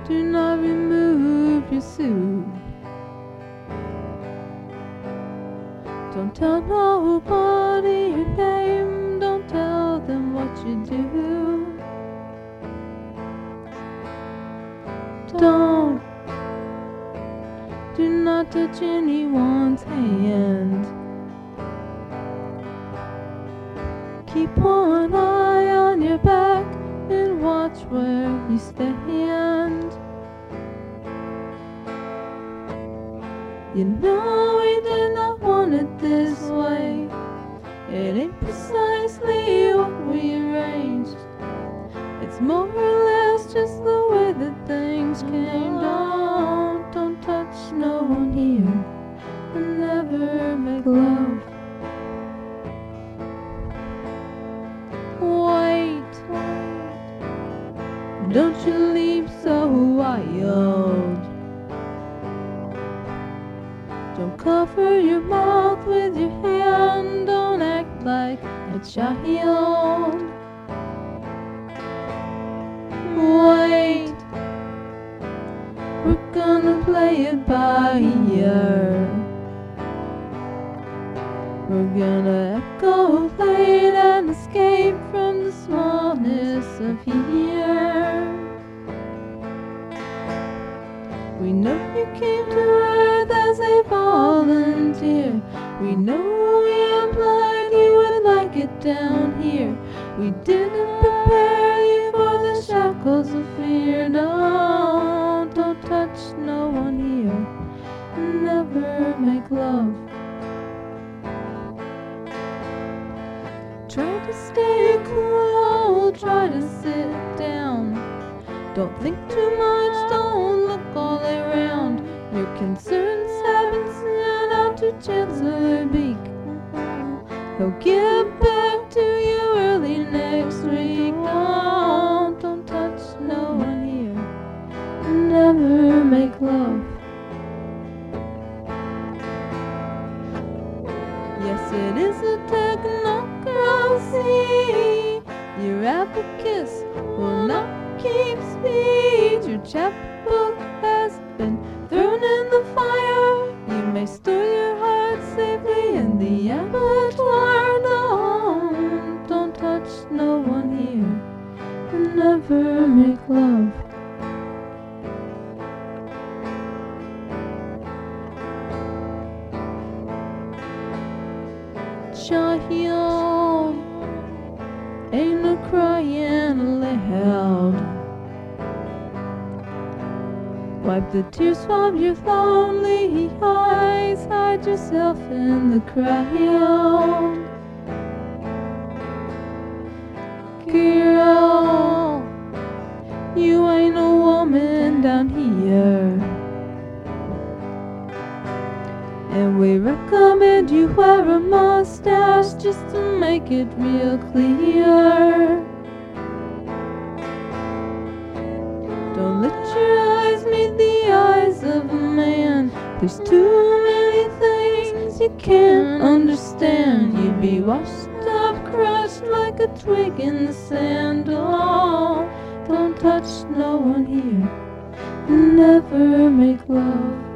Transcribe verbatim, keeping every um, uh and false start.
Do not remove your suit. Don't tell nobody your name. Don't tell them what you do. Don't. Do not touch anyone's hand. Keep one eye on your back and watch where you stand. You know we did not want it this way. It ain't precisely what we arranged. It's more or less just the way that things came down. Don't touch no one here and never make love. Wait, don't you leap so wild. Don't cover your mouth with your hand. Don't act like a child. Wait, we're gonna play it by ear. We're gonna echo late and escape from the smallness of here. We know you came to Earth as a volunteer. We know we implied you would like it down here. We didn't prepare you for the shackles of fear. No, don't touch no one here. Never make love. Try to stay cool, try to sit down. Don't think too much, don't look all around. Your concerns have been sent out to Chancellor Beak. He'll get back to you early next week. Don't, don't touch no one here. Never make love. Yes, it is a technocracy. Your abacus will not keep speed. Your chapbook has been thrown in the fire. You may store your heart safely in the abattoir. No, don't touch no one here. Never make love. Child, ain't no crying aloud. Wipe the tears from your lonely eyes. Hide yourself in the crowd. Girl, you ain't a woman down here. And we recommend you wear a mustache just to make it real clear. Don't let your eyes meet the eyes of a man. There's too many things you can't understand. You'd be washed up, crushed like a twig in the sand. Oh, don't touch no one here. Never make love.